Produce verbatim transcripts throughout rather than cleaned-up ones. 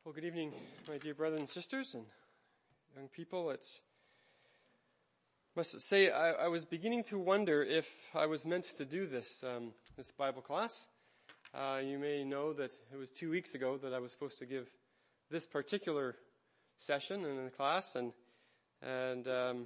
Well, good evening, my dear brothers and sisters and young people. It's must say I, I was beginning to wonder if I was meant to do this um, this Bible class. Uh, you may know that it was two weeks ago that I was supposed to give this particular session in the class, and and um,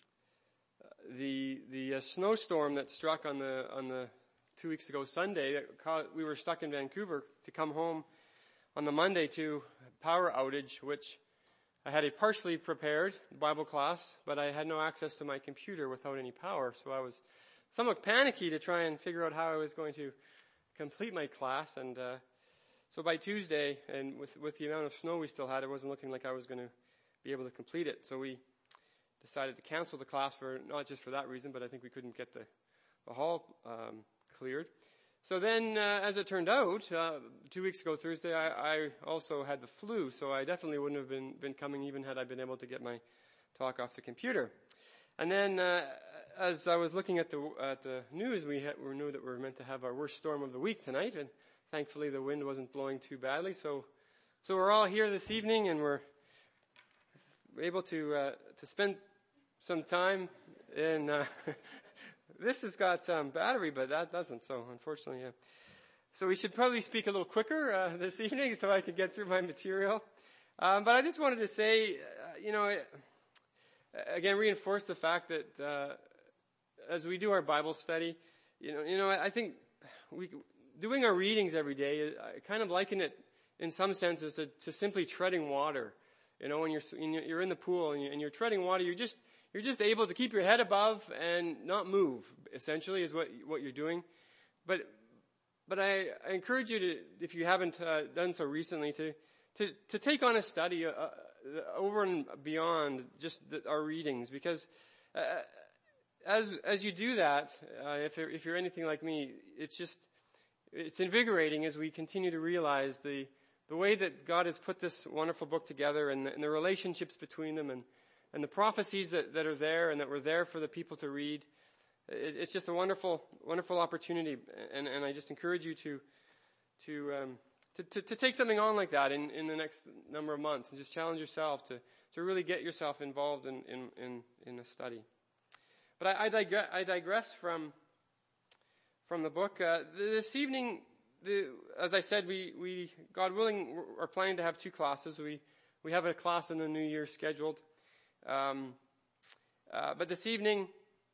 the the uh, snowstorm that struck on the on the two weeks ago Sunday, that caused, we were stuck in Vancouver to come home on the Monday to power outage, which I had a partially prepared Bible class, but I had no access to my computer without any power, so I was somewhat panicky to try and figure out how I was going to complete my class. And uh, so by Tuesday, and with, with the amount of snow we still had, it wasn't looking like I was going to be able to complete it. So we decided to cancel the class for not just for that reason, but I think we couldn't get the, the hall um, cleared. So then, uh, as it turned out, uh, two weeks ago Thursday, I, I also had the flu, so I definitely wouldn't have been, been coming even had I been able to get my talk off the computer. And then, uh, as I was looking at the at the news, we, had, we knew that we were meant to have our worst storm of the week tonight, and thankfully the wind wasn't blowing too badly. So, so we're all here this evening, and we're able to uh, to spend some time in. Uh, This has got um, battery, but that doesn't, so unfortunately, yeah. So we should probably speak a little quicker uh, this evening so I can get through my material. Um, but I just wanted to say, uh, you know, again, reinforce the fact that uh, as we do our Bible study, you know, you know, I think we doing our readings every day, I kind of liken it in some senses to, to simply treading water. You know, when you're you're in the pool and you're, and you're treading water, you're just You're just able to keep your head above and not move, essentially, is what what you're doing. But but I, I encourage you to, if you haven't uh, done so recently, to to to take on a study uh, over and beyond just the, our readings, because uh, as as you do that, uh, if you're, if you're anything like me, it's just it's invigorating as we continue to realize the the way that God has put this wonderful book together, and the, and the relationships between them, and And the prophecies that, that are there and that were there for the people to read. It, it's just a wonderful, wonderful opportunity. And, and I just encourage you to, to, um, to, to, to take something on like that in, in the next number of months, and just challenge yourself to, to really get yourself involved in, in, in, in a study. But I, I, digress, I digress from, from the book. Uh, this evening, the, as I said, we, we, God willing, are planning to have two classes. We, we have a class in the new year scheduled. Um, uh, but this evening,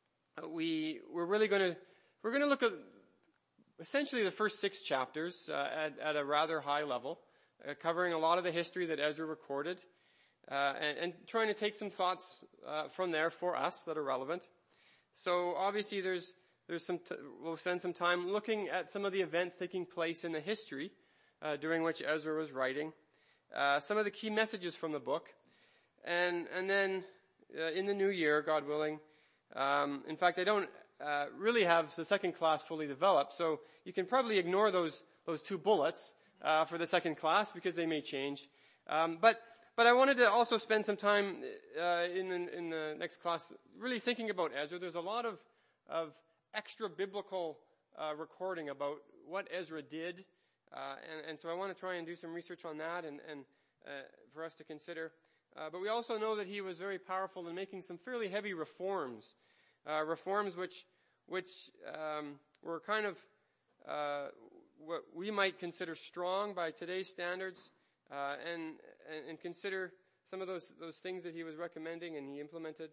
we, we're really going to, we're going to look at essentially the first six chapters, uh, at, at a rather high level, uh, covering a lot of the history that Ezra recorded, uh, and, and trying to take some thoughts, uh, from there for us that are relevant. So obviously there's, there's some, t- we'll spend some time looking at some of the events taking place in the history, uh, during which Ezra was writing, uh, some of the key messages from the book. And and then uh, in the new year, God willing, um, in fact, I don't uh, really have the second class fully developed, so you can probably ignore those those two bullets uh, for the second class because they may change. Um, but but I wanted to also spend some time uh, in the, in the next class really thinking about Ezra. There's a lot of of extra biblical uh, recording about what Ezra did, uh, and and so I want to try and do some research on that, and and uh, for us to consider. Uh, but we also know that he was very powerful in making some fairly heavy reforms, uh, reforms which, which um, were kind of uh, what we might consider strong by today's standards, uh, and, and and consider some of those those things that he was recommending and he implemented.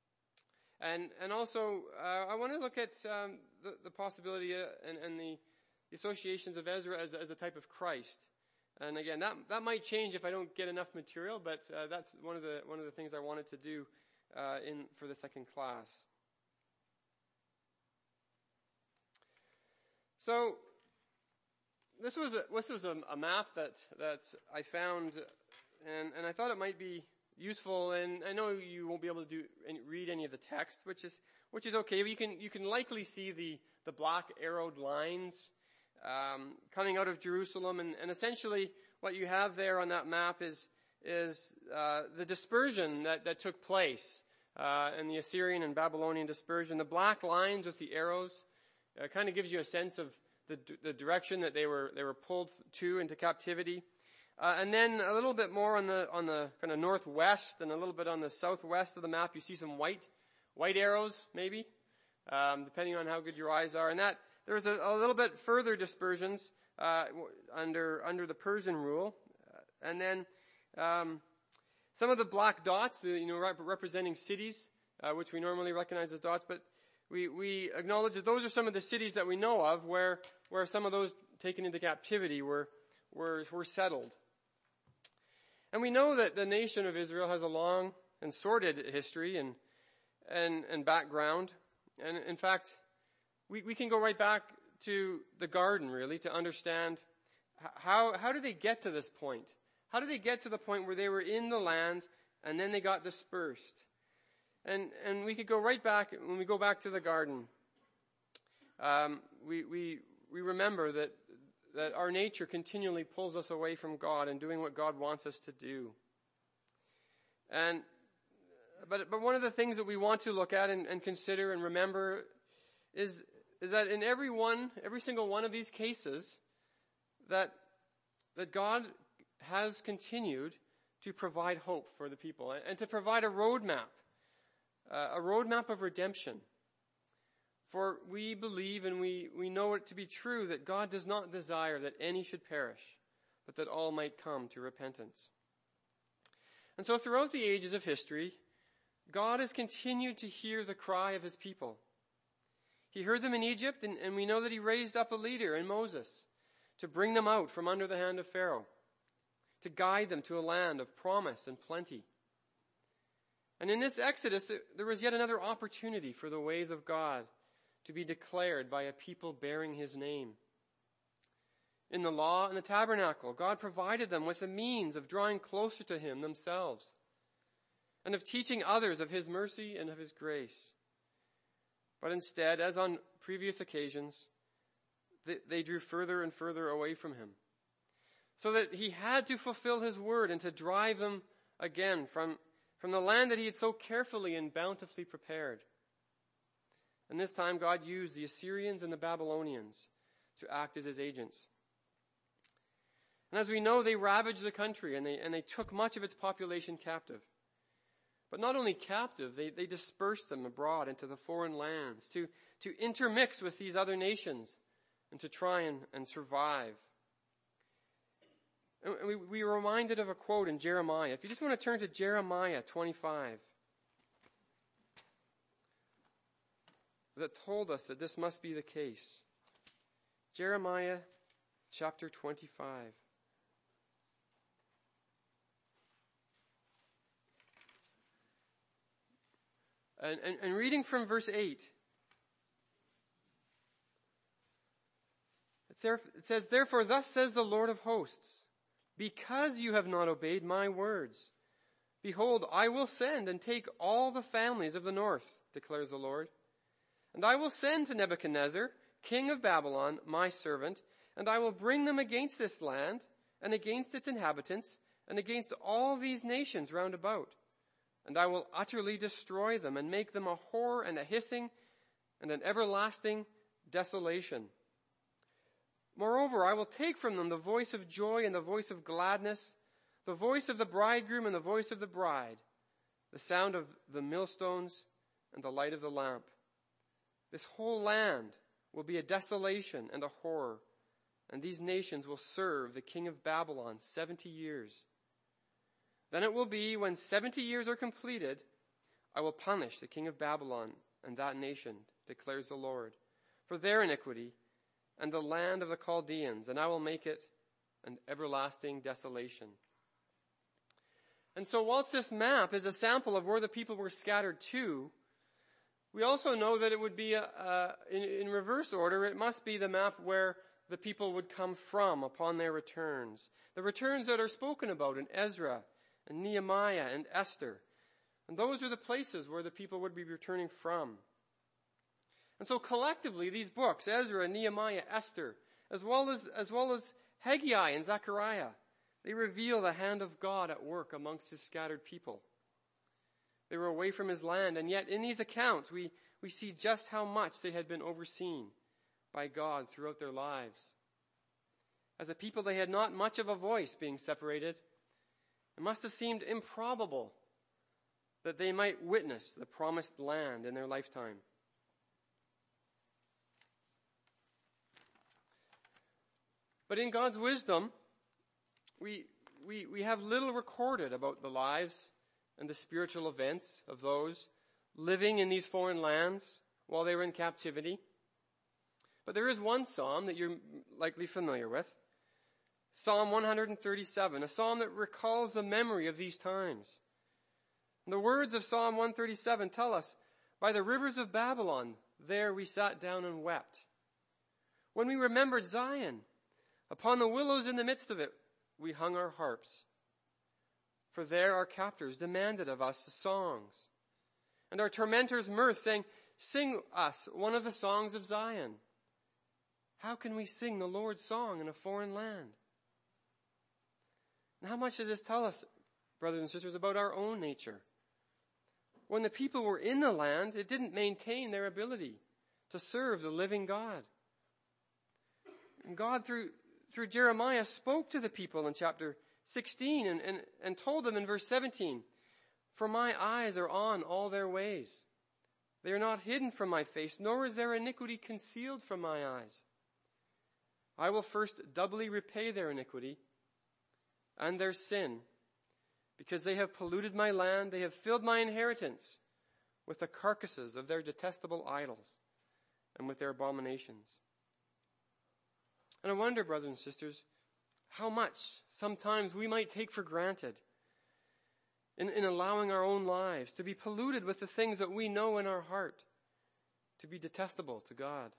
And and also uh, I want to look at um, the, the possibility uh, and, and the associations of Ezra as as a type of Christ. And again, that that might change if I don't get enough material, but uh, that's one of the one of the things I wanted to do uh, in for the second class. So this was a, this was a, a map that that I found, and and I thought it might be useful. And I know you won't be able to do any, read any of the text, which is which is okay. But you can you can likely see the the black arrowed lines Um, coming out of Jerusalem, and, and essentially what you have there on that map is is uh, the dispersion that, that took place uh, in the Assyrian and Babylonian dispersion. The black lines with the arrows uh, kind of gives you a sense of the, the direction that they were they were pulled to into captivity. Uh, and then a little bit more on the on the kind of northwest and a little bit on the southwest of the map, you see some white white arrows, maybe, um, depending on how good your eyes are. And that there's a, a little bit further dispersions uh, under under the Persian rule. Uh, and then um, some of the black dots, uh, you know, rep- representing cities, uh, which we normally recognize as dots, but we we acknowledge that those are some of the cities that we know of where where some of those taken into captivity were were were settled. And we know that the nation of Israel has a long and sordid history and and, and background. And in fact, we, we can go right back to the garden, really, to understand how how did they get to this point? How did they get to the point where they were in the land and then they got dispersed? And and we could go right back, when we go back to the garden, um, we we we remember that that our nature continually pulls us away from God and doing what God wants us to do. And but but one of the things that we want to look at and, and consider and remember is is that in every one, every single one of these cases, that that God has continued to provide hope for the people and, and to provide a roadmap, uh, a roadmap of redemption. For we believe and we, we know it to be true that God does not desire that any should perish, but that all might come to repentance. And so throughout the ages of history, God has continued to hear the cry of his people. He heard them in Egypt, and, and we know that he raised up a leader in Moses to bring them out from under the hand of Pharaoh, to guide them to a land of promise and plenty. And in this Exodus, there was yet another opportunity for the ways of God to be declared by a people bearing his name. In the law and the tabernacle, God provided them with the means of drawing closer to him themselves and of teaching others of his mercy and of his grace. But instead, as on previous occasions, they, they drew further and further away from him, so that he had to fulfill his word and to drive them again from, from the land that he had so carefully and bountifully prepared. And this time God used the Assyrians and the Babylonians to act as his agents. And as we know, they ravaged the country and they, and they took much of its population captive. But not only captive, they, they dispersed them abroad into the foreign lands to, to intermix with these other nations and to try and, and survive. And we, we were reminded of a quote in Jeremiah. If you just want to turn to Jeremiah twenty-five. That told us that this must be the case. Jeremiah chapter twenty-five. And, and, and reading from verse eight. It says, "Therefore thus says the Lord of hosts, because you have not obeyed my words, behold, I will send and take all the families of the north, declares the Lord. And I will send to Nebuchadnezzar, king of Babylon, my servant, and I will bring them against this land, and against its inhabitants, and against all these nations round about. And I will utterly destroy them, and make them a horror and a hissing, and an everlasting desolation. Moreover, I will take from them the voice of joy and the voice of gladness, the voice of the bridegroom and the voice of the bride, the sound of the millstones and the light of the lamp. This whole land will be a desolation and a horror, and these nations will serve the king of Babylon seventy years. Then it will be, when seventy years are completed, I will punish the king of Babylon and that nation, declares the Lord, for their iniquity and the land of the Chaldeans, and I will make it an everlasting desolation." And so whilst this map is a sample of where the people were scattered to, we also know that it would be, a, a, in, in reverse order, it must be the map where the people would come from upon their returns. The returns that are spoken about in Ezra and Nehemiah and Esther. And those are the places where the people would be returning from. And so collectively, these books, Ezra, Nehemiah, Esther, as well as, as well as Haggai and Zechariah, they reveal the hand of God at work amongst his scattered people. They were away from his land, and yet in these accounts we, we see just how much they had been overseen by God throughout their lives. As a people, they had not much of a voice being separated. It must have seemed improbable that they might witness the promised land in their lifetime. But in God's wisdom, we, we, we have little recorded about the lives and the spiritual events of those living in these foreign lands while they were in captivity. But there is one psalm that you're likely familiar with. Psalm one thirty-seven, a psalm that recalls the memory of these times. And the words of Psalm one thirty-seven tell us, by the rivers of Babylon, there we sat down and wept. When we remembered Zion, upon the willows in the midst of it, we hung our harps. For there our captors demanded of us songs, and our tormentors mirth, saying, sing us one of the songs of Zion. How can we sing the Lord's song in a foreign land? And how much does this tell us, brothers and sisters, about our own nature? When the people were in the land, it didn't maintain their ability to serve the living God. And God, through, through Jeremiah, spoke to the people in chapter sixteen and, and, and told them in verse seventeen, for my eyes are on all their ways. They are not hidden from my face, nor is their iniquity concealed from my eyes. I will first doubly repay their iniquity and their sin, because they have polluted my land. They have filled my inheritance with the carcasses of their detestable idols and with their abominations. And I wonder, brothers and sisters, how much sometimes we might take for granted in, in allowing our own lives to be polluted with the things that we know in our heart to be detestable to God.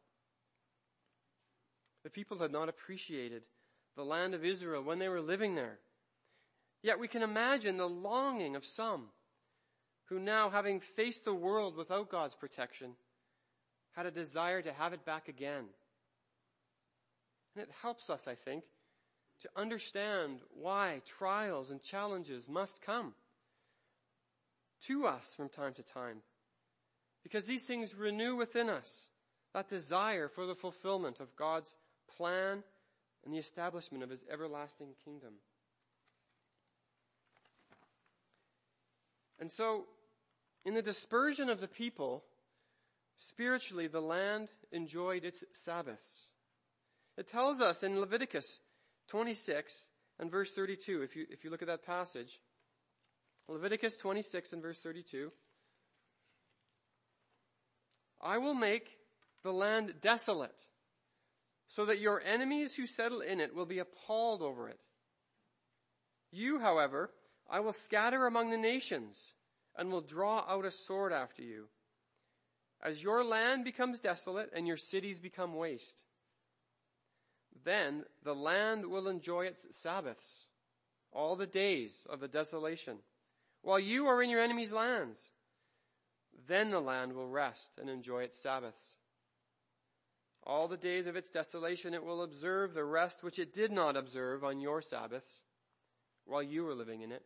The people had not appreciated the land of Israel when they were living there. Yet we can imagine the longing of some who now, having faced the world without God's protection, had a desire to have it back again. And it helps us, I think, to understand why trials and challenges must come to us from time to time. Because these things renew within us that desire for the fulfillment of God's plan and the establishment of his everlasting kingdom. And so, in the dispersion of the people, spiritually the land enjoyed its Sabbaths. It tells us in Leviticus twenty-six and verse thirty-two, if you, if you look at that passage, Leviticus twenty-six and verse thirty-two, I will make the land desolate, so that your enemies who settle in it will be appalled over it. You, however, I will scatter among the nations and will draw out a sword after you, as your land becomes desolate and your cities become waste. Then the land will enjoy its Sabbaths, all the days of the desolation, while you are in your enemies' lands. Then the land will rest and enjoy its Sabbaths. All the days of its desolation it will observe the rest which it did not observe on your Sabbaths, while you were living in it.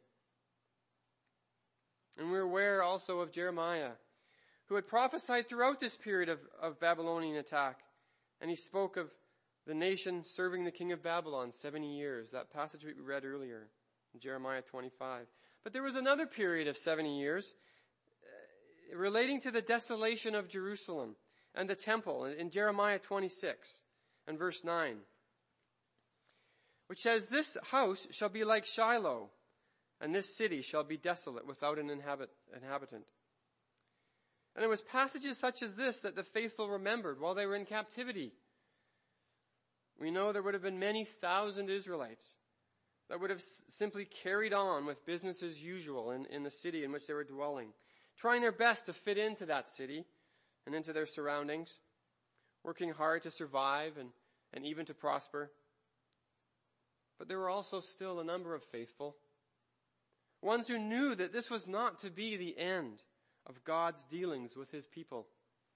And we're aware also of Jeremiah, who had prophesied throughout this period of, of Babylonian attack. And he spoke of the nation serving the king of Babylon seventy years, that passage we read earlier in Jeremiah twenty-five. But there was another period of seventy years uh, relating to the desolation of Jerusalem and the temple in Jeremiah twenty-six and verse nine, which says, this house shall be like Shiloh, and this city shall be desolate without an inhabit, inhabitant. And it was passages such as this that the faithful remembered while they were in captivity. We know there would have been many thousand Israelites that would have s- simply carried on with business as usual in, in the city in which they were dwelling, trying their best to fit into that city and into their surroundings, working hard to survive and, and even to prosper. But there were also still a number of faithful, ones who knew that this was not to be the end of God's dealings with his people.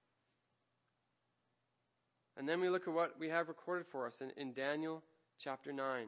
And then we look at what we have recorded for us in, in Daniel chapter nine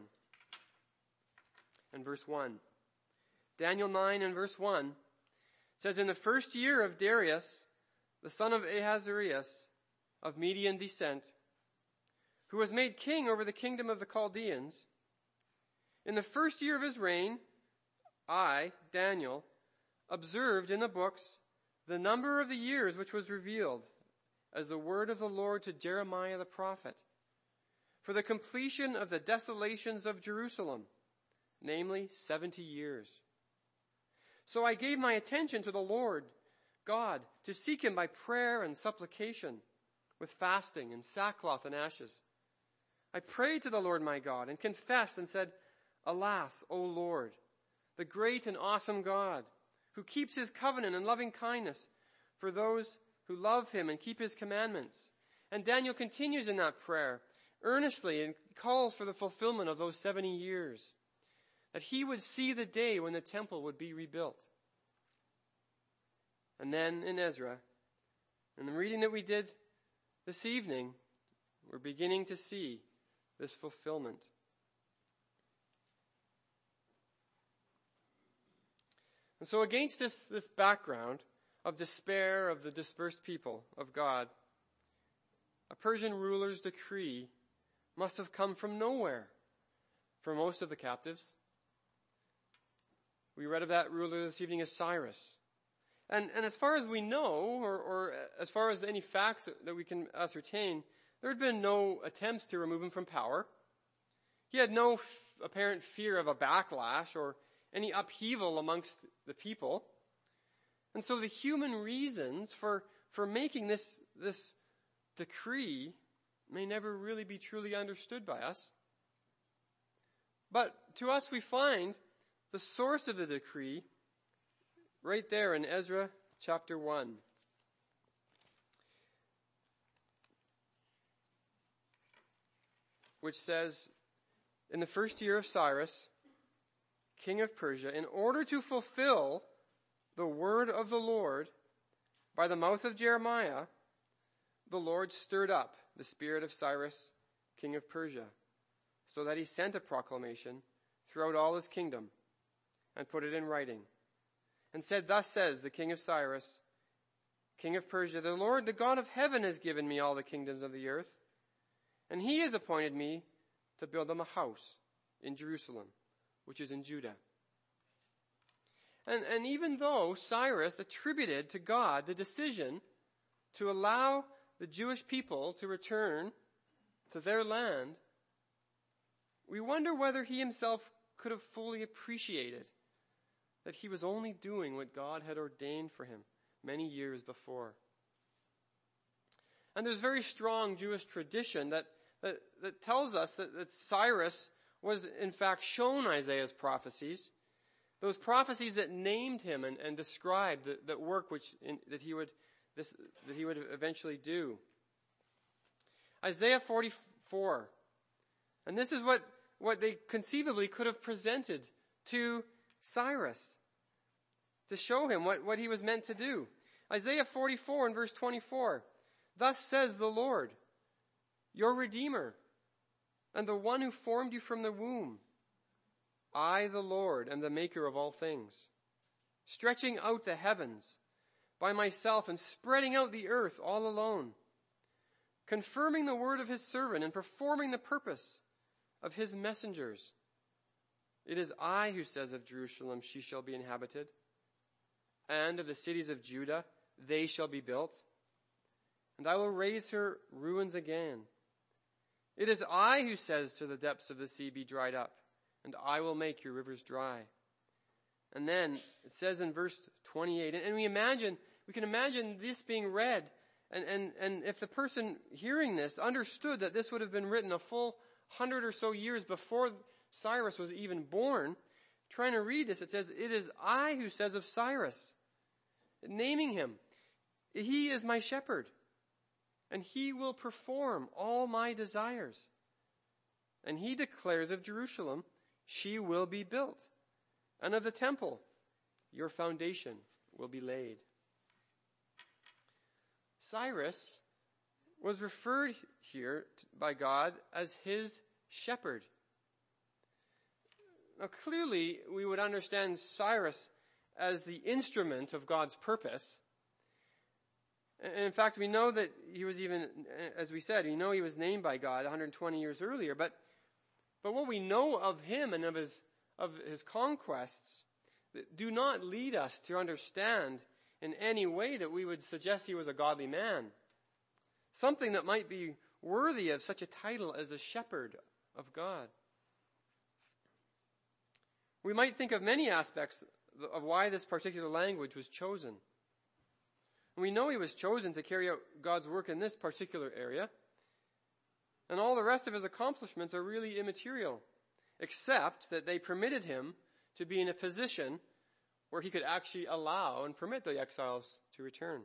and verse one. Daniel nine and verse one says, in the first year of Darius, the son of Ahasuerus, of Median descent, who was made king over the kingdom of the Chaldeans, in the first year of his reign, I, Daniel, observed in the books the number of the years which was revealed as the word of the Lord to Jeremiah the prophet, for the completion of the desolations of Jerusalem, namely seventy years. So I gave my attention to the Lord God, to seek him by prayer and supplication, with fasting and sackcloth and ashes. I prayed to the Lord my God and confessed and said, Alas, O Lord, the great and awesome God, who keeps his covenant and loving kindness for those who love him and keep his commandments. And Daniel continues in that prayer earnestly and calls for the fulfillment of those seventy years, that he would see the day when the temple would be rebuilt. And then in Ezra, in the reading that we did this evening, we're beginning to see this fulfillment. And so against this, this background of despair of the dispersed people of God, a Persian ruler's decree must have come from nowhere for most of the captives. We read of that ruler this evening as Cyrus. And, and as far as we know, or, or as far as any facts that, that we can ascertain, there had been no attempts to remove him from power. He had no f- apparent fear of a backlash or any upheaval amongst the people. And so the human reasons for, for making this, this decree may never really be truly understood by us. But to us we find the source of the decree right there in Ezra chapter one. Which says, in the first year of Cyrus, king of Persia, in order to fulfill the word of the Lord by the mouth of Jeremiah, the Lord stirred up the spirit of Cyrus, king of Persia, so that he sent a proclamation throughout all his kingdom and put it in writing, and said, Thus says the king of Cyrus, king of Persia, the Lord, the God of heaven, has given me all the kingdoms of the earth, and he has appointed me to build them a house in Jerusalem, which is in Judah. And, and even though Cyrus attributed to God the decision to allow the Jewish people to return to their land, we wonder whether he himself could have fully appreciated that he was only doing what God had ordained for him many years before. And there's very strong Jewish tradition that, that, that tells us that, that Cyrus was in fact shown Isaiah's prophecies, those prophecies that named him and, and described the, that work which in, that he would this, that he would eventually do. Isaiah forty-four. And this is what, what they conceivably could have presented to Cyrus to show him what, what he was meant to do. Isaiah forty-four and verse twenty-four. Thus says the Lord, your Redeemer, and the one who formed you from the womb. I, the Lord, am the maker of all things, stretching out the heavens by myself and spreading out the earth all alone, confirming the word of his servant and performing the purpose of his messengers. It is I who says of Jerusalem, she shall be inhabited, and of the cities of Judah, they shall be built, and I will raise her ruins again. It is I who says to the depths of the sea, be dried up, and I will make your rivers dry. And then it says in verse twenty-eight, and we imagine, we can imagine this being read, and, and, and if the person hearing this understood that this would have been written a full hundred or so years before Cyrus was even born, trying to read this, it says, it is I who says of Cyrus, naming him, he is my shepherd, and he will perform all my desires. And he declares of Jerusalem, she will be built, and of the temple, your foundation will be laid. Cyrus was referred here by God as his shepherd. Now clearly we would understand Cyrus as the instrument of God's purpose. And in fact, we know that he was even, as we said, we know he was named by God one hundred twenty years earlier. But, but what we know of him and of his, of his conquests do not lead us to understand in any way that we would suggest he was a godly man. Something that might be worthy of such a title as a shepherd of God. We might think of many aspects of why this particular language was chosen. We know he was chosen to carry out God's work in this particular area. And all the rest of his accomplishments are really immaterial, except that they permitted him to be in a position where he could actually allow and permit the exiles to return.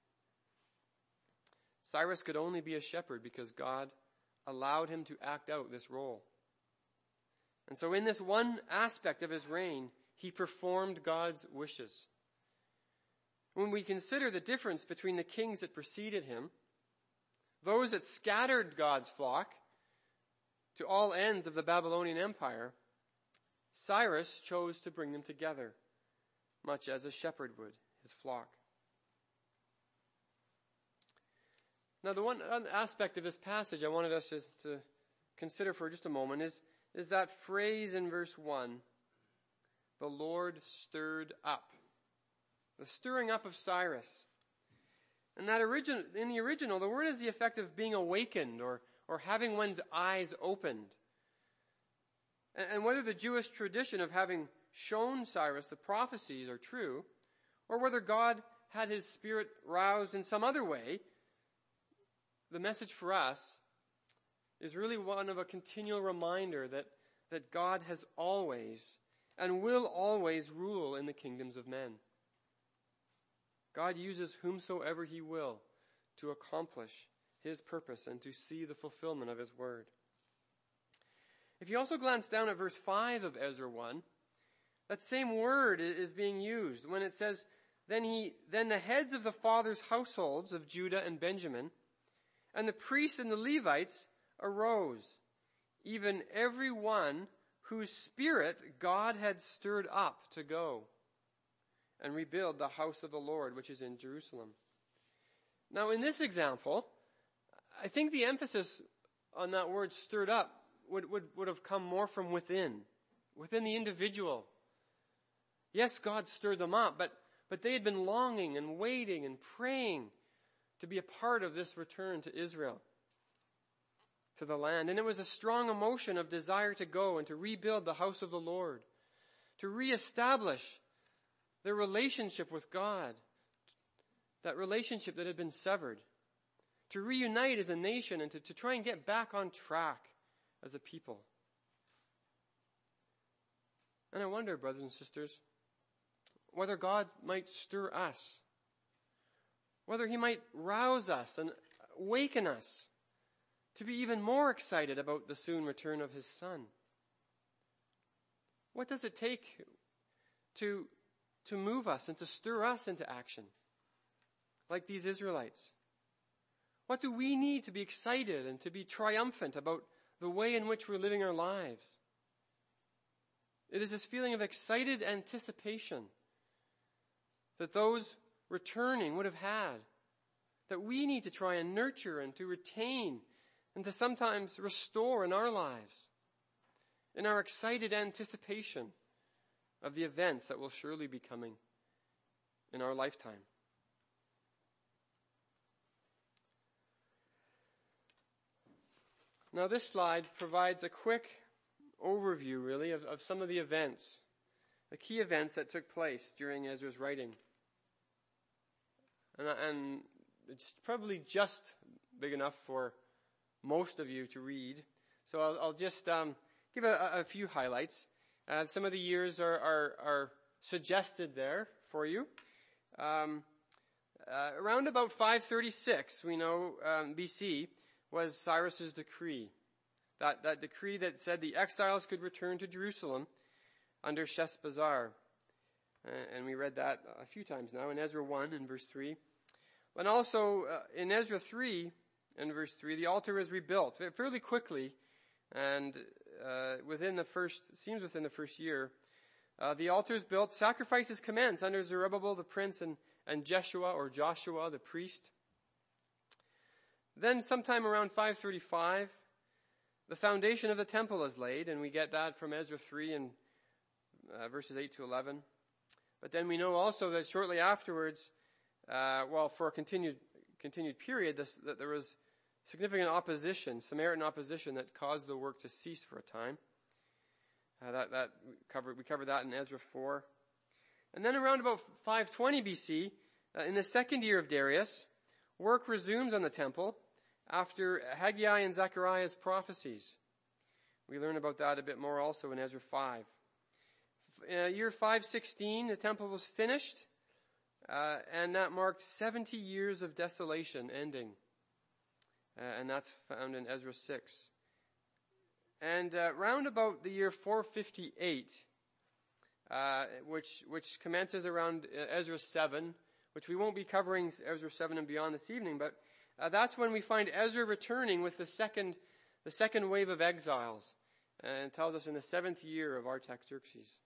Cyrus could only be a shepherd because God allowed him to act out this role. And so in this one aspect of his reign, he performed God's wishes. When we consider the difference between the kings that preceded him, those that scattered God's flock to all ends of the Babylonian Empire, Cyrus chose to bring them together, much as a shepherd would his flock. Now, the one aspect of this passage I wanted us just to consider for just a moment is, is that phrase in verse one, the Lord stirred up. The stirring up of Cyrus. And that origin, in the original, the word has the effect of being awakened or, or having one's eyes opened. And, and whether the Jewish tradition of having shown Cyrus the prophecies are true, or whether God had his spirit roused in some other way, the message for us is really one of a continual reminder that, that God has always and will always rule in the kingdoms of men. God uses whomsoever he will to accomplish his purpose and to see the fulfillment of his word. If you also glance down at verse five of Ezra one, that same word is being used when it says, Then he, then the heads of the fathers' households of Judah and Benjamin, and the priests and the Levites arose, even every one whose spirit God had stirred up to go and rebuild the house of the Lord, which is in Jerusalem. Now, in this example, I think the emphasis on that word stirred up would, would, would have come more from within, within the individual. Yes, God stirred them up, but, but they had been longing and waiting and praying to be a part of this return to Israel, to the land. And it was a strong emotion of desire to go and to rebuild the house of the Lord, to reestablish their relationship with God, that relationship that had been severed, to reunite as a nation and to, to try and get back on track as a people. And I wonder, brothers and sisters, whether God might stir us, whether he might rouse us and awaken us to be even more excited about the soon return of his Son. What does it take to to move us and to stir us into action, like these Israelites? What do we need to be excited and to be triumphant about the way in which we're living our lives? It is this feeling of excited anticipation that those returning would have had, that we need to try and nurture and to retain and to sometimes restore in our lives, in our excited anticipation of the events that will surely be coming in our lifetime. Now, this slide provides a quick overview, really, of, of some of the events, the key events that took place during Ezra's writing. And, and it's probably just big enough for most of you to read. So I'll, I'll just um, give a, a few highlights. Uh, some of the years are, are, are suggested there for you. Um, uh, around about five thirty-six, we know, um, B C, was Cyrus's decree. That, that decree that said the exiles could return to Jerusalem under Sheshbazzar. Uh, and we read that a few times now in Ezra one and verse three. And also uh, in Ezra three and verse three, the altar is rebuilt fairly quickly. And uh, within the first, seems within the first year, uh, the altar is built. Sacrifices commence under Zerubbabel the prince and, and Jeshua or Joshua the priest. Then sometime around five thirty-five, the foundation of the temple is laid, and we get that from Ezra three and uh, verses eight to eleven. But then we know also that shortly afterwards, uh, well, for a continued continued period, this, that there was significant opposition, Samaritan opposition, that caused the work to cease for a time. Uh, that that we covered we covered that in Ezra four, and then around about five twenty B C, uh, in the second year of Darius, work resumes on the temple after Haggai and Zechariah's prophecies. We learn about that a bit more also in Ezra five. In uh, year five sixteen, the temple was finished, uh, and that marked seventy years of desolation ending. Uh, and that's found in Ezra six. And uh, round about the year four fifty-eight, uh, which which commences around Ezra seven, which we won't be covering Ezra seven and beyond this evening, but uh, that's when we find Ezra returning with the second the second wave of exiles, and it tells us in the seventh year of Artaxerxes.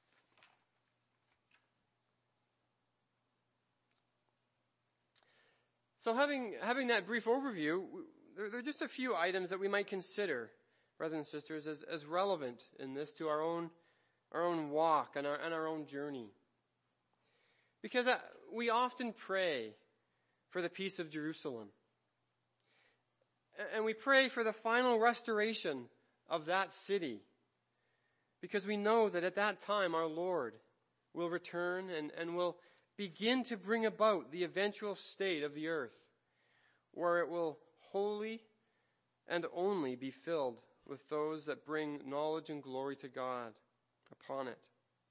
So having having that brief overview, there, there are just a few items that we might consider, brothers and sisters, as, as relevant in this to our own our own walk and our and our own journey. Because uh, we often pray for the peace of Jerusalem. And we pray for the final restoration of that city. Because we know that at that time our Lord will return and, and will begin to bring about the eventual state of the earth, where it will wholly and only be filled with those that bring knowledge and glory to God upon it.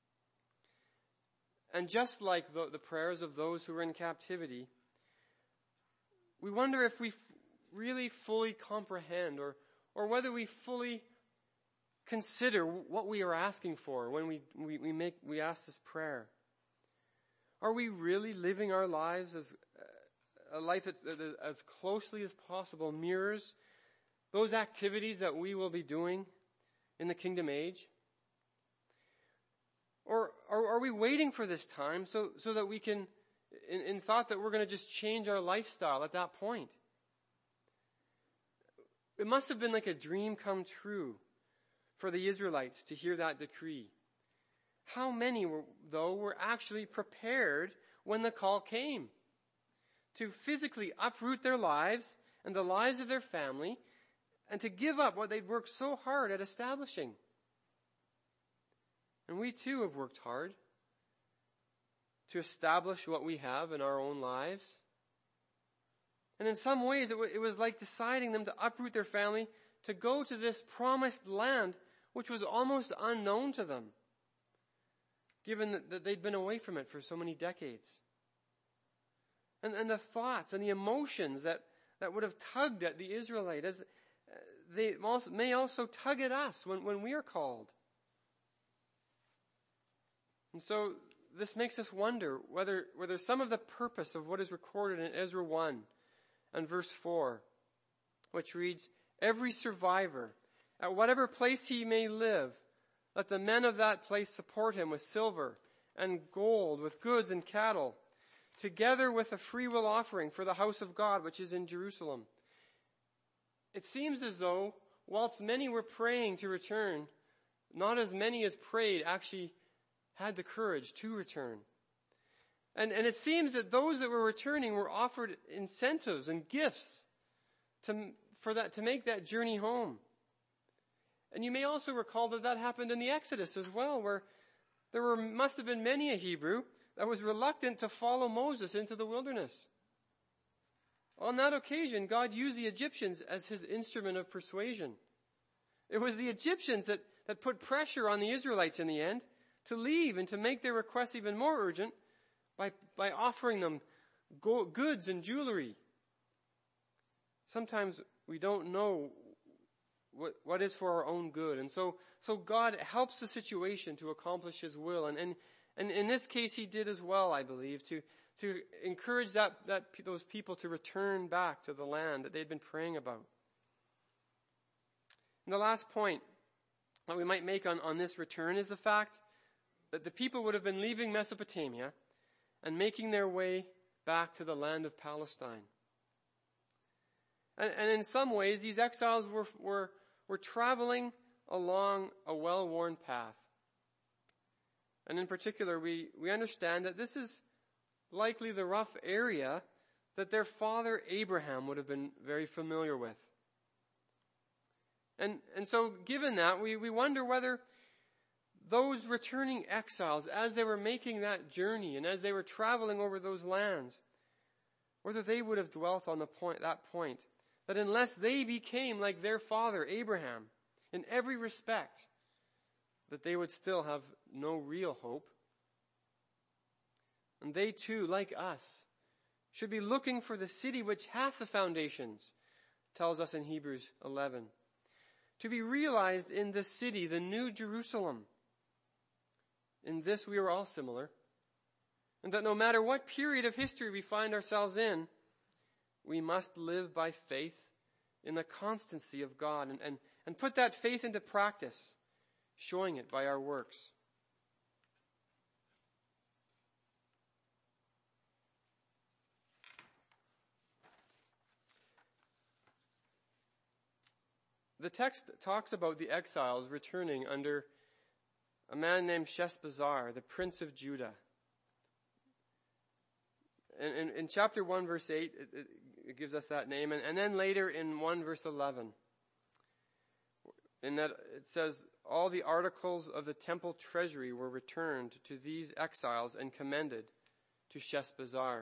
And just like the, the prayers of those who are in captivity, we wonder if we f- really fully comprehend or, or whether we fully consider what we are asking for when we, we, we make, we ask this prayer. Are we really living our lives as a life that as closely as possible mirrors those activities that we will be doing in the kingdom age? Or are, are we waiting for this time so, so that we can, in, in thought that we're going to just change our lifestyle at that point? It must have been like a dream come true for the Israelites to hear that decree. How many, were, though, were actually prepared when the call came to physically uproot their lives and the lives of their family and to give up what they'd worked so hard at establishing? And we too have worked hard to establish what we have in our own lives. And in some ways, it, w- it was like deciding them to uproot their family to go to this promised land, which was almost unknown to them, given that, that they'd been away from it for so many decades. And, and the thoughts and the emotions that, that would have tugged at the Israelite, as uh, they also, may also tug at us when, when we are called. And so this makes us wonder whether, whether some of the purpose of what is recorded in Ezra one and verse four, which reads, "Every survivor, at whatever place he may live, let the men of that place support him with silver and gold, with goods and cattle, together with a freewill offering for the house of God which is in Jerusalem." It seems as though, whilst many were praying to return, not as many as prayed actually had the courage to return. And, and it seems that those that were returning were offered incentives and gifts to, for that, to make that journey home. And you may also recall that that happened in the Exodus as well, where there were, must have been many a Hebrew that was reluctant to follow Moses into the wilderness. On that occasion, God used the Egyptians as his instrument of persuasion. It was the Egyptians that, that put pressure on the Israelites in the end to leave and to make their requests even more urgent by, by offering them go- goods and jewelry. Sometimes we don't know what, what is for our own good. And so, so God helps the situation to accomplish his will. And, and, and in this case, he did as well, I believe, to, to encourage that, that, those people to return back to the land that they'd been praying about. And the last point that we might make on, on this return is the fact that the people would have been leaving Mesopotamia and making their way back to the land of Palestine. And, and in some ways, these exiles were, were, were traveling along a well-worn path. And in particular, we, we understand that this is likely the rough area that their father Abraham would have been very familiar with. And, and so given that, we, we wonder whether those returning exiles, as they were making that journey and as they were traveling over those lands, whether they would have dwelt on the point, that point, that unless they became like their father Abraham in every respect, that they would still have no real hope. And they too, like us, should be looking for the city which hath the foundations, tells us in Hebrews eleven. To be realized in this city, the New Jerusalem. In this we are all similar. And that no matter what period of history we find ourselves in, we must live by faith in the constancy of God and, and, and put that faith into practice, showing it by our works. The text talks about the exiles returning under a man named Sheshbazzar, the prince of Judah. In, in, in chapter one, verse eight, it, it, it gives us that name. And, and then later in one, verse eleven, in that it says, all the articles of the temple treasury were returned to these exiles and commended to Sheshbazzar.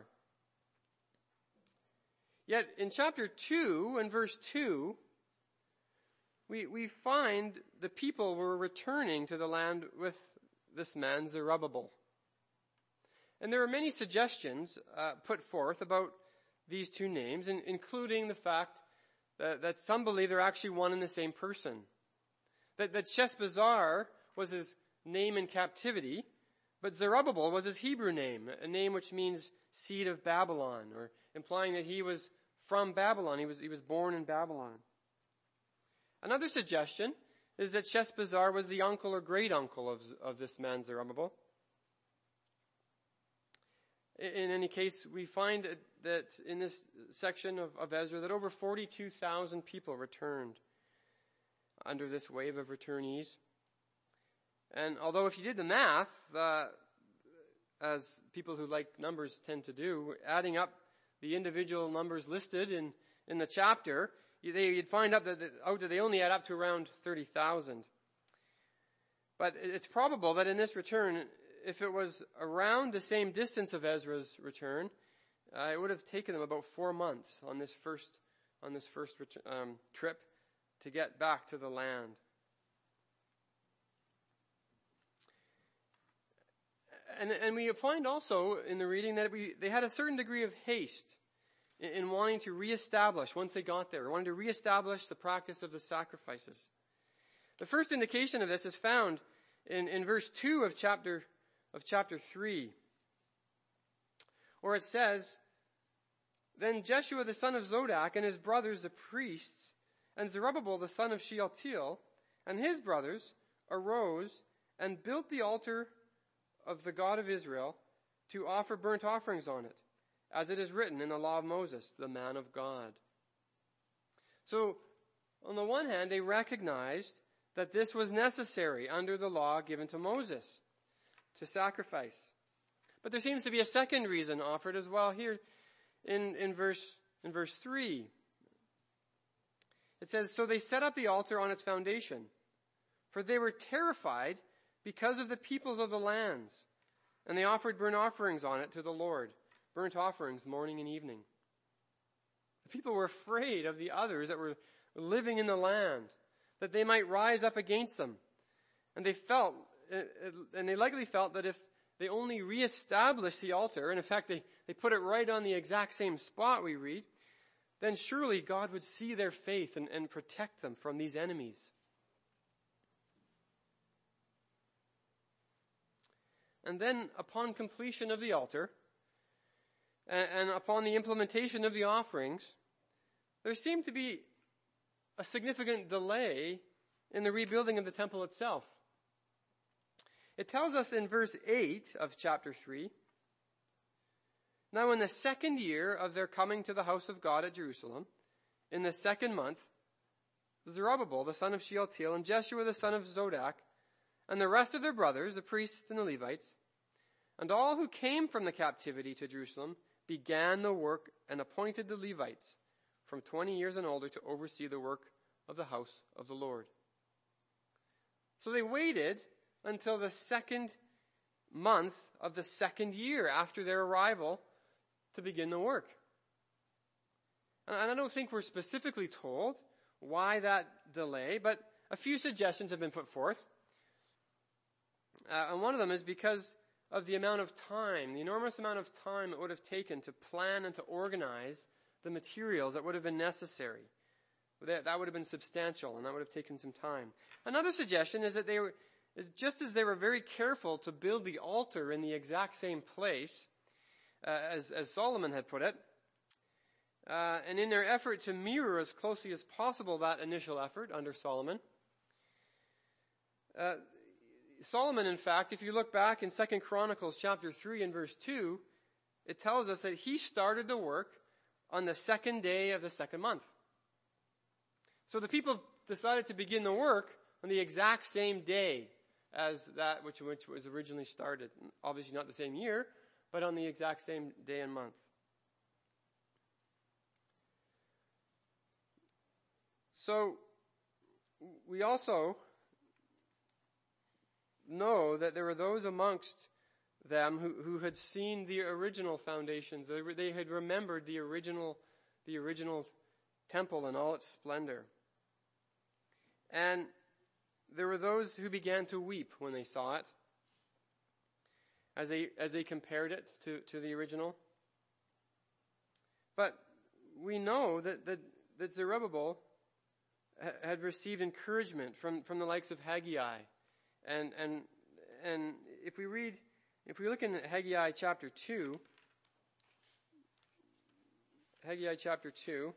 Yet in chapter two and verse two, we, we find the people were returning to the land with this man Zerubbabel. And there are many suggestions uh, put forth about these two names, in, including the fact that, that some believe they're actually one and the same person. That, that Sheshbazzar was his name in captivity, but Zerubbabel was his Hebrew name, a name which means seed of Babylon, or implying that he was from Babylon. He was, he was born in Babylon. Another suggestion is that Sheshbazzar was the uncle or great-uncle of, of this man Zerubbabel. In any case, we find that in this section of, of Ezra that over forty-two thousand people returned under this wave of returnees. And although if you did the math, uh, as people who like numbers tend to do, adding up the individual numbers listed in, in the chapter, you'd find out that, out that they only add up to around thirty thousand. But it's probable that in this return, if it was around the same distance of Ezra's return, uh, it would have taken them about four months on this first on this first um, trip to get back to the land. And, and we find also in the reading that we they had a certain degree of haste in, in wanting to reestablish, once they got there, wanting to reestablish the practice of the sacrifices. The first indication of this is found in, in verse two of chapter of chapter three, where it says, Then Jeshua the son of Zodak and his brothers the priests, and Zerubbabel the son of Shealtiel and his brothers arose and built the altar of the God of Israel to offer burnt offerings on it, as it is written in the law of Moses, the man of God. So, on the one hand, they recognized that this was necessary under the law given to Moses to sacrifice. But there seems to be a second reason offered as well here in, in verse in verse three. It says, So they set up the altar on its foundation, for they were terrified because of the peoples of the lands, and they offered burnt offerings on it to the Lord, burnt offerings morning and evening. The people were afraid of the others that were living in the land, that they might rise up against them. And they felt, and they likely felt that if they only reestablished the altar, and in fact they, they put it right on the exact same spot we read, then surely God would see their faith and, and protect them from these enemies. And then upon completion of the altar, and, and upon the implementation of the offerings, there seemed to be a significant delay in the rebuilding of the temple itself. It tells us in verse eight of chapter three, Now in the second year of their coming to the house of God at Jerusalem, in the second month, Zerubbabel, the son of Shealtiel, and Jeshua, the son of Zodak, and the rest of their brothers, the priests and the Levites, and all who came from the captivity to Jerusalem, began the work and appointed the Levites from twenty years and older to oversee the work of the house of the Lord. So they waited until the second month of the second year after their arrival to begin the work. And I don't think we're specifically told why that delay, but a few suggestions have been put forth. Uh, and one of them is because of the amount of time, the enormous amount of time it would have taken to plan and to organize the materials that would have been necessary. That, that would have been substantial, and that would have taken some time. Another suggestion is that they were, is just as they were very careful to build the altar in the exact same place uh, as, as Solomon had put it, uh, and in their effort to mirror as closely as possible that initial effort under Solomon, uh, Solomon, in fact, if you look back in Second Chronicles chapter three and verse two, it tells us that he started the work on the second day of the second month. So the people decided to begin the work on the exact same day as that which, which was originally started. Obviously not the same year, but on the exact same day and month. So we also know that there were those amongst them who, who had seen the original foundations. They, they had remembered the original, the original temple in all its splendor. And there were those who began to weep when they saw it, as they, as they compared it to, to the original. But we know that, that, that Zerubbabel ha- had received encouragement from, from the likes of Haggai. And, and, and if we read, if we look in Haggai chapter two, Haggai chapter two,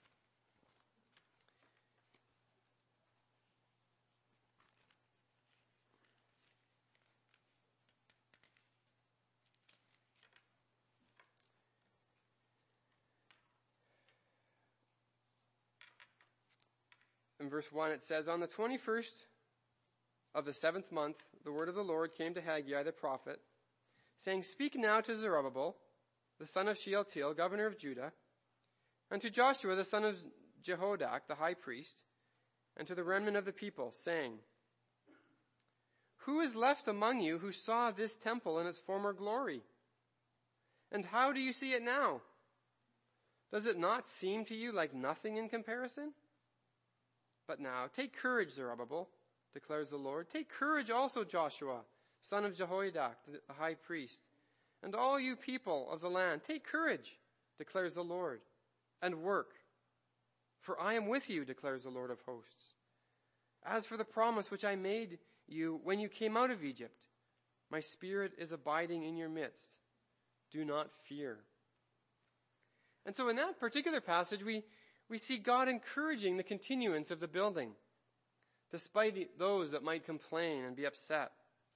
in verse one it says, "On the twenty-first of the seventh month, the word of the Lord came to Haggai the prophet, saying, Speak now to Zerubbabel, the son of Shealtiel, governor of Judah, and to Joshua, the son of Jehozadak, the high priest, and to the remnant of the people, saying, Who is left among you who saw this temple in its former glory? And how do you see it now? Does it not seem to you like nothing in comparison? But now, take courage, Zerubbabel, declares the Lord. Take courage also, Joshua, son of Jehozadak, the high priest, and all you people of the land. Take courage, declares the Lord, and work. For I am with you, declares the Lord of hosts. As for the promise which I made you when you came out of Egypt, my spirit is abiding in your midst. Do not fear." And so in that particular passage, we, we see God encouraging the continuance of the building, despite those that might complain and be upset.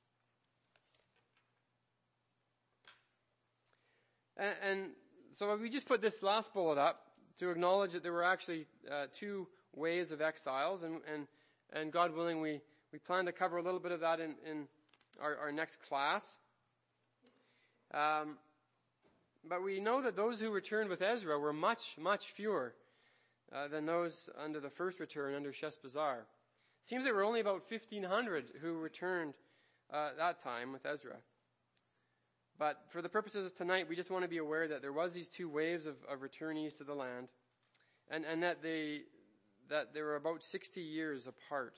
And, and so we just put this last bullet up to acknowledge that there were actually uh, two waves of exiles, and, and, and God willing, we, we plan to cover a little bit of that in, in our, our next class. Um, but we know that those who returned with Ezra were much, much fewer uh, than those under the first return under Sheshbazzar. It seems there were only about fifteen hundred who returned uh, that time with Ezra. But for the purposes of tonight, we just want to be aware that there was these two waves of, of returnees to the land, and, and that they that they were about sixty years apart.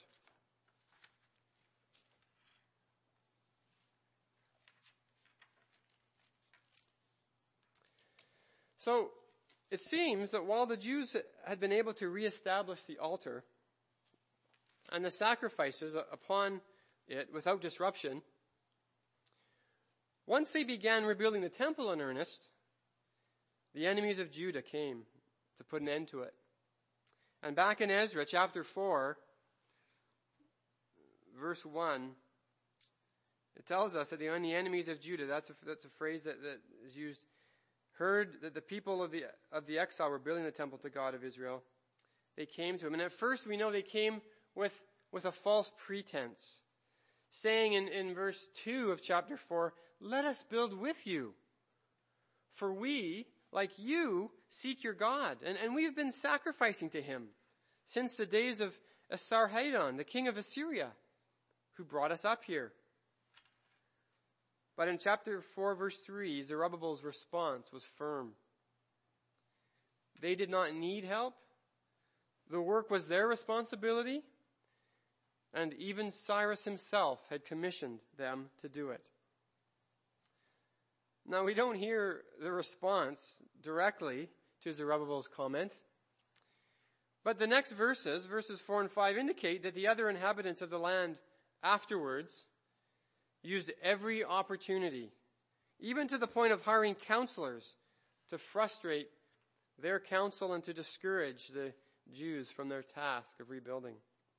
So it seems that while the Jews had been able to reestablish the altar and the sacrifices upon it without disruption, once they began rebuilding the temple in earnest, the enemies of Judah came to put an end to it. And back in Ezra chapter four, verse one, it tells us that the, the enemies of Judah, that's a, that's a phrase that, that is used, heard that the people of the, of the exile were building the temple to God of Israel. they came to him. And at first we know they came with, with a false pretense, saying in, in verse two of chapter four, "Let us build with you. For we, like you, seek your God, and, and we have been sacrificing to him since the days of Esarhaddon, the king of Assyria, who brought us up here." But in chapter four, verse three, Zerubbabel's response was firm. They did not need help. The work was their responsibility, and even Cyrus himself had commissioned them to do it. Now, we don't hear the response directly to Zerubbabel's comment, but the next verses, verses four and five, indicate that the other inhabitants of the land afterwards used every opportunity, even to the point of hiring counselors, to frustrate their counsel and to discourage the Jews from their task of rebuilding.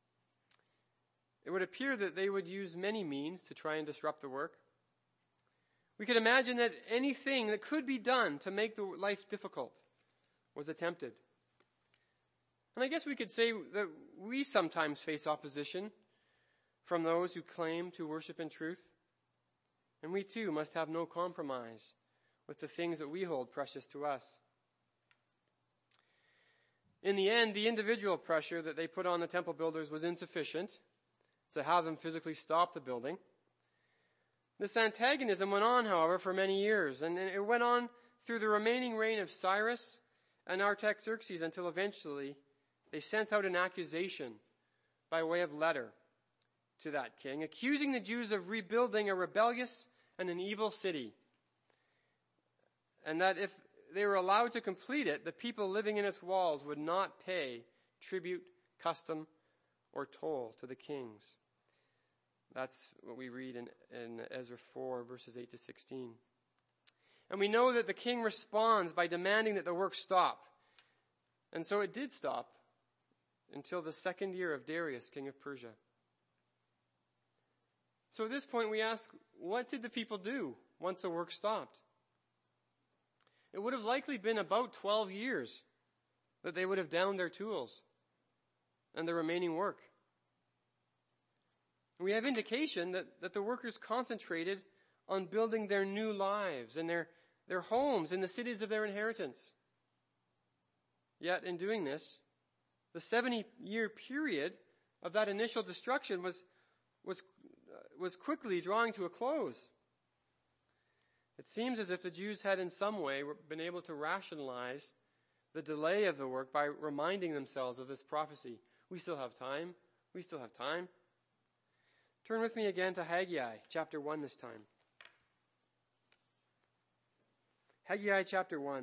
It would appear that they would use many means to try and disrupt the work. We could imagine that anything that could be done to make the life difficult was attempted. And I guess we could say that we sometimes face opposition from those who claim to worship in truth. And we too must have no compromise with the things that we hold precious to us. In the end, the individual pressure that they put on the temple builders was insufficient to have them physically stop the building. This antagonism went on, however, for many years, and it went on through the remaining reign of Cyrus and Artaxerxes until eventually they sent out an accusation by way of letter to that king, accusing the Jews of rebuilding a rebellious and an evil city, and that if they were allowed to complete it, the people living in its walls would not pay tribute, custom, or toll to the kings. That's what we read in, in Ezra four, verses eight to sixteen. And we know that the king responds by demanding that the work stop. And so it did stop until the second year of Darius, king of Persia. So at this point we ask, what did the people do once the work stopped? It would have likely been about twelve years that they would have downed their tools and the remaining work. We have indication that, that the workers concentrated on building their new lives and their, their homes in the cities of their inheritance. Yet in doing this, the seventy-year period of that initial destruction was, was, uh, was quickly drawing to a close. It seems as if the Jews had in some way been able to rationalize the delay of the work by reminding themselves of this prophecy. We still have time. We still have time. Turn with me again to Haggai, chapter one this time. Haggai, chapter one.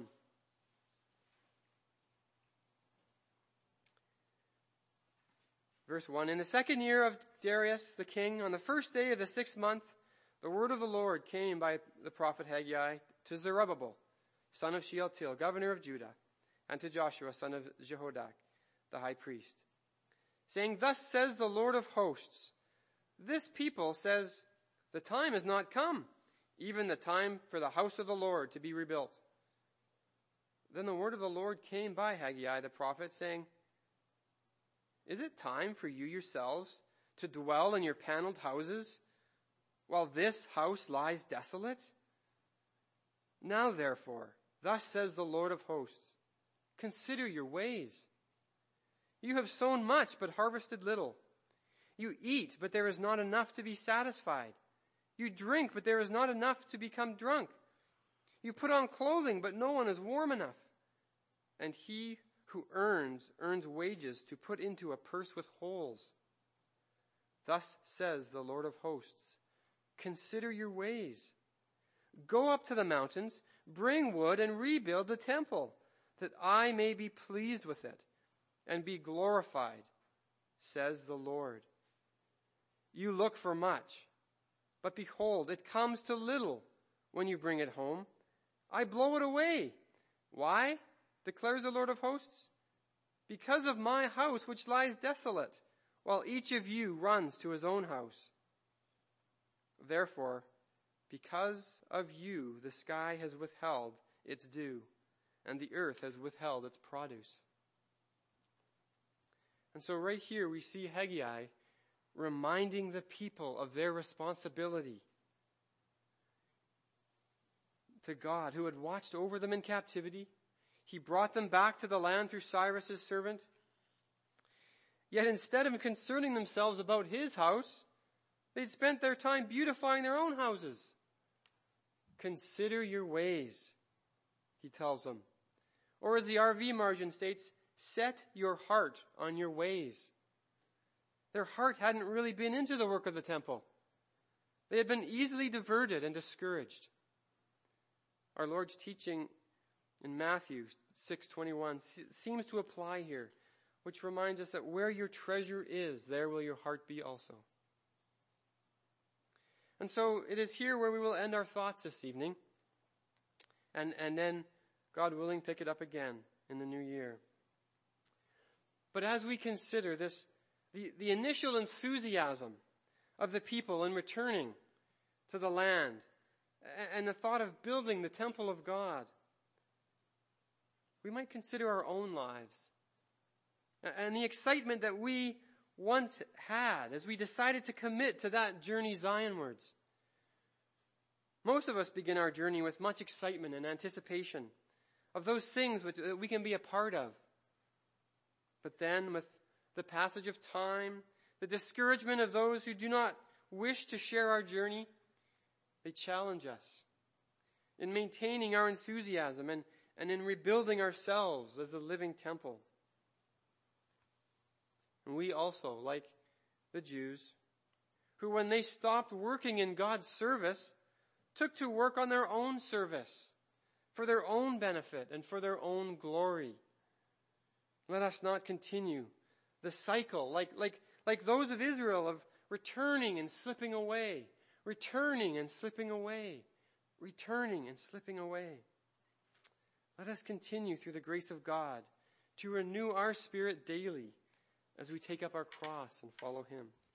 Verse one, in the second year of Darius the king, on the first day of the sixth month, the word of the Lord came by the prophet Haggai to Zerubbabel, son of Shealtiel, governor of Judah, and to Joshua, son of Jehozadak, the high priest, saying, thus says the Lord of hosts, this people says, the time has not come, even the time for the house of the Lord to be rebuilt. Then the word of the Lord came by Haggai the prophet, saying, is it time for you yourselves to dwell in your paneled houses, while this house lies desolate? Now therefore, thus says the Lord of hosts, consider your ways. You have sown much, but harvested little. You eat, but there is not enough to be satisfied. You drink, but there is not enough to become drunk. You put on clothing, but no one is warm enough. And he who earns, earns wages to put into a purse with holes. Thus says the Lord of hosts, consider your ways. Go up to the mountains, bring wood, and rebuild the temple, that I may be pleased with it and be glorified, says the Lord. You look for much, but behold, it comes to little when you bring it home. I blow it away. Why? Declares the Lord of hosts. Because of my house which lies desolate, while each of you runs to his own house. Therefore, because of you, the sky has withheld its dew, and the earth has withheld its produce. And so right here we see Haggai reminding the people of their responsibility to God, who had watched over them in captivity. He brought them back to the land through Cyrus, his servant. Yet instead of concerning themselves about his house, they'd spent their time beautifying their own houses. Consider your ways, he tells them. Or as the R V margin states, set your heart on your ways. Their heart hadn't really been into the work of the temple. They had been easily diverted and discouraged. Our Lord's teaching in Matthew six twenty-one seems to apply here, which reminds us that where your treasure is, there will your heart be also. And so it is here where we will end our thoughts this evening, and, and then, God willing, pick it up again in the new year. But as we consider this, the, the initial enthusiasm of the people in returning to the land, and the thought of building the temple of God, we might consider our own lives and the excitement that we once had as we decided to commit to that journey Zionwards. Most of us begin our journey with much excitement and anticipation of those things which that we can be a part of. But then with the passage of time, the discouragement of those who do not wish to share our journey, they challenge us in maintaining our enthusiasm and, and in rebuilding ourselves as a living temple. And we also, like the Jews, who when they stopped working in God's service, took to work on their own service, for their own benefit and for their own glory. Let us not continue the cycle, like, like, like those of Israel, of returning and slipping away, returning and slipping away, returning and slipping away. Let us continue through the grace of God to renew our spirit daily as we take up our cross and follow him.